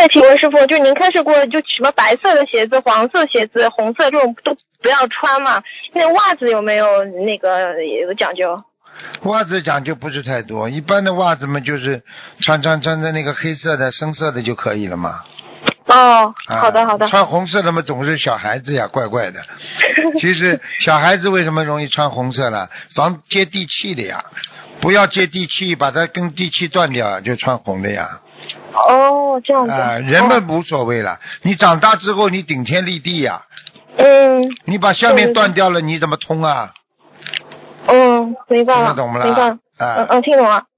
请问师傅，就您开示过，就什么白色的鞋子、黄色鞋子、红色这种都不要穿嘛？那袜子有没有那个有讲究？ 袜子讲究不是太多，一般的袜子嘛就是穿的那个黑色的、深色的就可以了嘛。 哦，好的好的。 穿红色的嘛总是小孩子呀，怪怪的。其实小孩子为什么容易穿红色呢？防接地气的呀，不要接地气，把它跟地气断掉就穿红的呀。 哦，这样子。 人们无所谓了，你长大之后你顶天立地呀。你把下面断掉了，你怎么通啊？ 明白了。 听得懂不啦？ 明白。听懂了。